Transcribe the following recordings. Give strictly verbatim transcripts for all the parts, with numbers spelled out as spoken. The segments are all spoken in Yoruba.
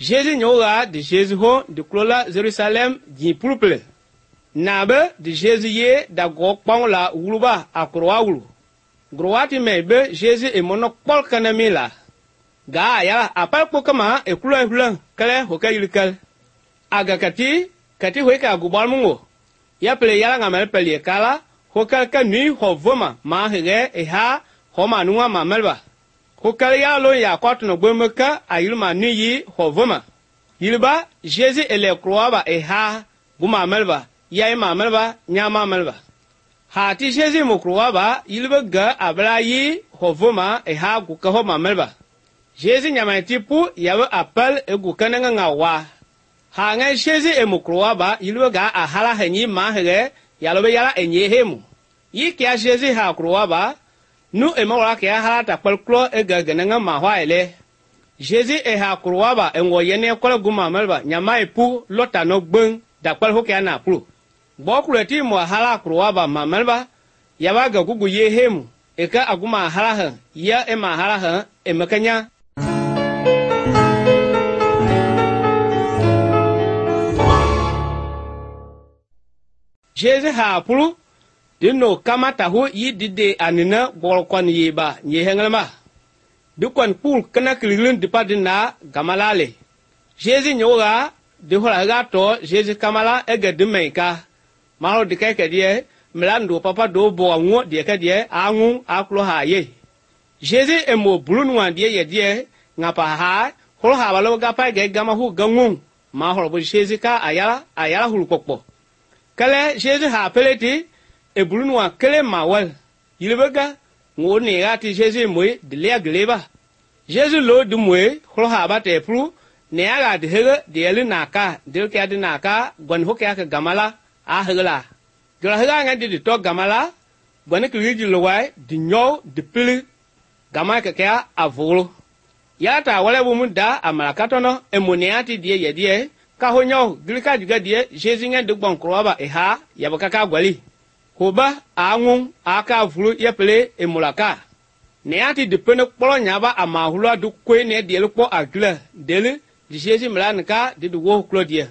Jésus n'aura de Jésus ho de clola Jérusalem din pulple. Nabe de Jésus ye da go pang la wuluba akroa wulu. Groati mebe Jésus e mono pol kanamila. Ga ya apal kokama e kulo hulan kale hokayilkal. Aga kati kati hoika gubal mungo. Ya ple yala ngamel pelie kala hokal ka ni hovoma ma hege e ha homa nuwa ma melba. Hokal ya lo ya kwatu no gbemeka ayilma ni yi hovoma. Yilba Jésus ele kroaba e ha guma melba. Ya ima melba nyama melba. Ha ti Jésus mo kroaba yilba ga abla yi hovoma e ha guka homa melba. Jésus nyama tipu yawe apel e gukananga ngawa. Ha nga Jésus e mo kroaba yilba ga ahala henyi ma hege yalobe yala enye hemu. Yi kia Jésus ha kroaba nu e mawala kia hala ta klo e ga gananga ma hwa ele. Jésus e ha kroaba e ngo yene kola guma melba nyama e pu lota no gbeng da kwal hokia na plu. Bokule ti mo hala kroaba ma melba yawa ga gugu ye hemu e ka aguma hala ha ya e ma hala ha e makanya. Jésus ha pulu dino kamata hu yi dide anina bolkon yeba nye hengelma. Dukwan pul kana kililin dipadina gamalale. Jésus nyoga de hola gato Jésus kamala ege dimeka. Malo dikeke die mlando papa do bo ngo die ke die angu aklo ha ye. Jésus emo bulunwa die ye die ngapa ha hol ha balo gapa ge gama hu gangun ma hol bo Jésus ka ayala ayala hul kokpo. Kale Jésus ha peleti e bulunwa kele mawal yilbega ngone gati Jésus moy de le gleba. Jésus lo du moy hol ha ba te pru ne aga de hege de ele naka de ke ade naka gon ho ke ka gamala a hegla. Gra hega nga de to gamala gon ke yiji lo wai di nyo de pili gama ke ka avolo. Ya ta wala bu mun da amalakato no e moniati die ye die ka ho nyo glika juga die Jésus nga de bon kroaba e ha ya ba ka gwali. Hoba angun aka vulu yepele e mulaka. Ne ati de pene kpolo nyaba amahulu du kwe ne de lekpo agla dele di Jésus mlanka de du wo Claudia.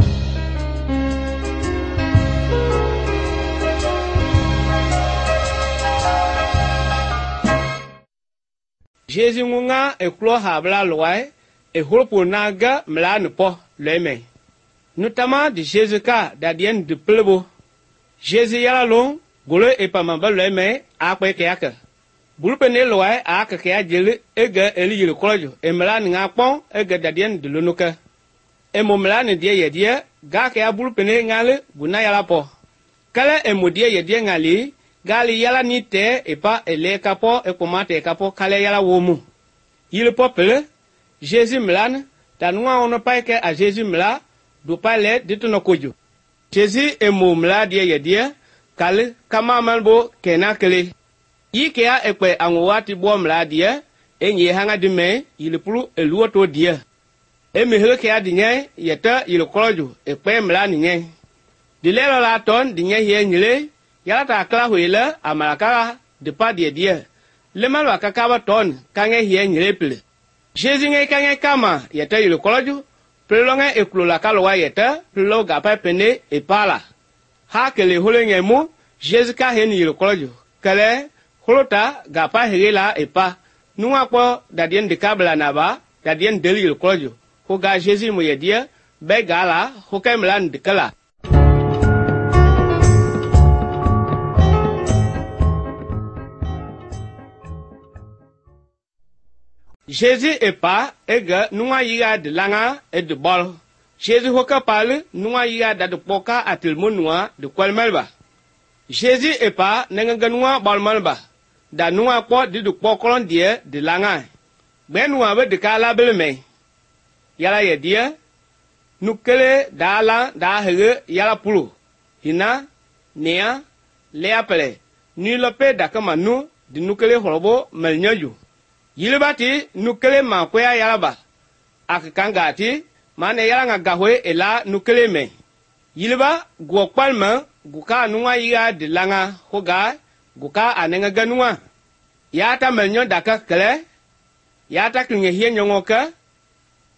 Jésus ngunga e klo habla loai e hulpo naga mlan po leme. Notamment de Jésus ka dadien de plebo. Jésus yala long gole e pa mamba leme akwe kayaka. Bulpe ne loai aka kaya jele ega eli yele kolojo e mlan nga pon ega dadien de lonuka. E mo mlan die ye die ga kaya bulpe ne ngale guna yala po. Kale e mo die ye die ngali gali yala ni te e pa ele kapo e komate kapo kale yala womu. Yile popele Jésus mlan tanwa ono paike a Jésus mla du pale dituno kojo. Jésus e mo mla die ye die kale kama manbo kenakele. Yikea ekwe angwati bo mla die enye hanga dime yile pulu eluoto die. E mehele ke adinye yeta yile kolojo ekwe mla ninye. Dilelo la ton dinye ye nyile yala ta kla huile amalaka de pa die die. Le malwa kakaba ton kange ye nyile pile. Jésus nge kange kama yeta yile kolojo pelonge eklo la kalwa yeta pelo gapa pene e pala. Ha kele hole nge mu Jésus ka hen yile kolojo kale holota gapa hegela epa nuwa po dadien de kabla naba dadien deli yile kolojo ho ga Jésus mo yedia be gala ho kemlan de kala. Jésus est pas ega nuwa yiga de langa et de bol. Jésus hoka parle nuwa yiga da de poka atil monua de kwalmelba. Jésus est pas nenga nuwa balmalba. Da nuwa po de de pokolon die de langa. Ben nuwa be de kala belme. Yala ye dia nukele da la da hege yala pulu. Hina nea leapele. Ni lope da kama nu de nukele horobo melnyoju. Yilibati nukele ma kwea yalaba. Akikangati mane yalanga gahwe ela nukele me. Yiliba guokpalma guka nuwa yiga de langa hoga guka anenga ganua. Yata melnyo daka kele. Yata klinye hiye nyongoka.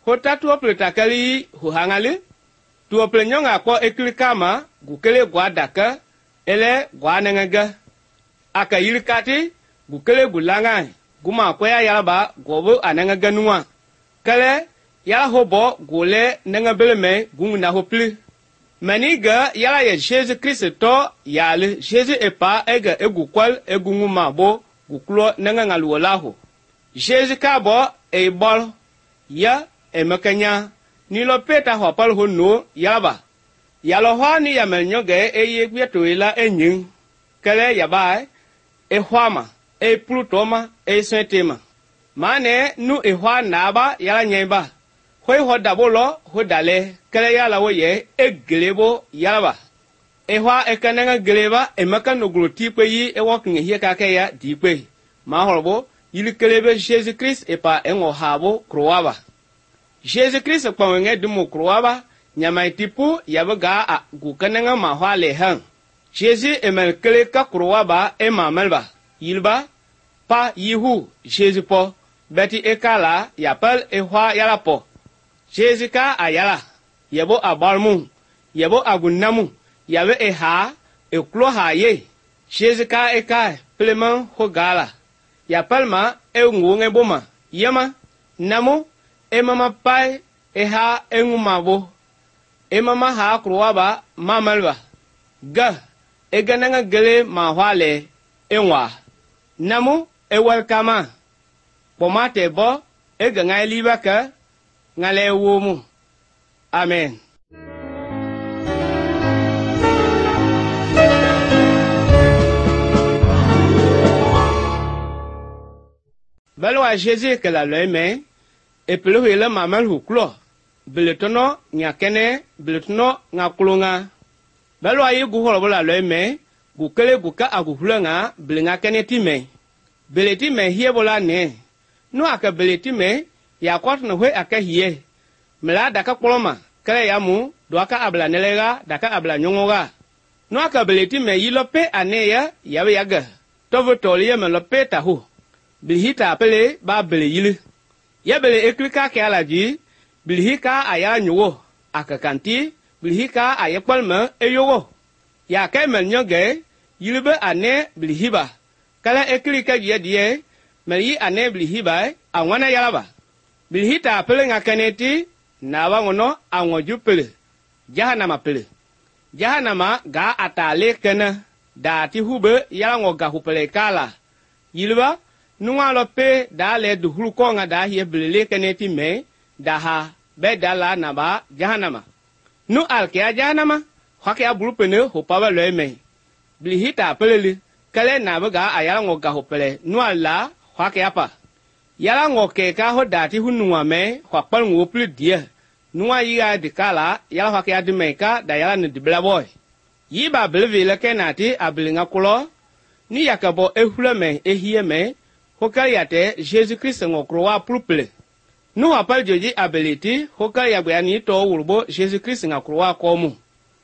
hota tuo ple takali hu hangali tuo ple nyonga ko eklikama gukele gwa daka ele gwa nengaga aka yilikati gukele gulanga guma ko ya yalaba gobo anengaga nuwa kale yala hobo gole nengabeleme gungna hopli maniga yala ye Jésus Christ to yale Jésus epa ega egukwal egunguma bo guklo nengangaluolahu Jésus kabo e bol ya e makanya ni lo peta hopal hunu yaba yalo hani ya menyoge e yegweto ila enyin kale yaba e hwama e plutoma e sentema mane nu e hwa naba yala nyemba hoi ho dabolo ho dale kale yala wo ye e gelebo yaba e hwa e kananga geleba e makano gloti pe yi e wokin hie kake ya dipe ma horbo yili kelebe Jésus Christ e pa engo habo kroaba Jésus Christ pa wenge dumo kroaba nyama tipu yabaga a gukananga ma hwa le han Jésus e mel kele ka kroaba e ma melba yilba pa yihu Jésus po beti e kala yapal e hwa yala po Jésus ka ayala yabo abalmu yabo agunamu yabe e ha e klo ha ye Jésus ka e ka pleman hogala ya palma e ngunge boma yama namu e mama pai e ha e ngumabo e mama ha kruaba mamalba ga e gananga gele ma hwale e nwa namu e welkama pomate bo e ganga liba ka ngale womu amen Balwa Jésus que la leme e pelo hele mamal huklo beletono nyakene beletono ngakulunga balwa yi guholo bola leme gukele guka aguhulanga belinga kene time beleti me hie bola ne no aka beleti me ya kwatno hwe aka hie mela daka koloma kale yamu do aka abla nelega daka abla nyongoga no aka beleti me yilope aneya yawe yaga tovo toliye me lope tahu bilhita apele ba bele yili ya bele eklika ke alaji bilhika aya nyuwo akakanti bilhika aya palma eyowo ya kemel nyoge yilibe ane bilhiba kala eklika yedie meli ane bilhiba anwana yalaba bilhita apele ngakaneti na wangono anwoju pele jahanama pele jahanama ga atale kana dati hube yalango ga hupele kala yiliba Nunga lope da le duhulu konga da hiye bilele keneti me da ha be da la naba jahanama. Nu alkea jahanama hake abulupene hopawa loe me. Bilihita pelele kale nabaga ayala ngoga hopele nu ala hake apa. Yala ngoke ka ho dati hunuwa me hwakpal ngopli die. Nunga yiga dikala yala hake adimeka da yala nidibla boy. Yiba bilivile kenati abilinga kulo ni yakabo ehule me ehie me Hokayate Jésus Christ ngokroa pluple. Nu apal joji ability hokaya gani to urbo Jésus Christ ngakroa komu.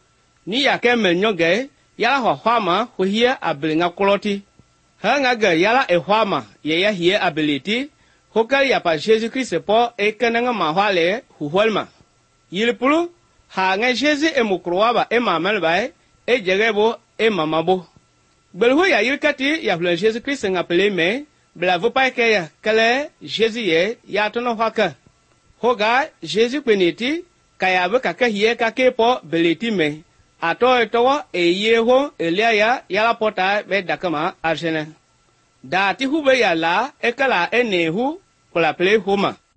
Ni yake menyoge yala hwama hohia abilinga koloti. Hanga ga yala e hwama ye ya hie ability hokaya pa Jésus Christ po e kananga mahwale huholma. Yilpulu hanga Jésus e mukroa ba e mamalba e jegebo e mamabo. Belho ya yilkati ya hula Jésus Christ ngapele me Blavo pa ke ya kale Jésus ye ya tono hwaka hoga Jésus kweneti kaya be kaka hie kake po beleti me ato to e ye ho elia ya yala pota be dakama arjene dati hube ya la ekala enehu kola ple homa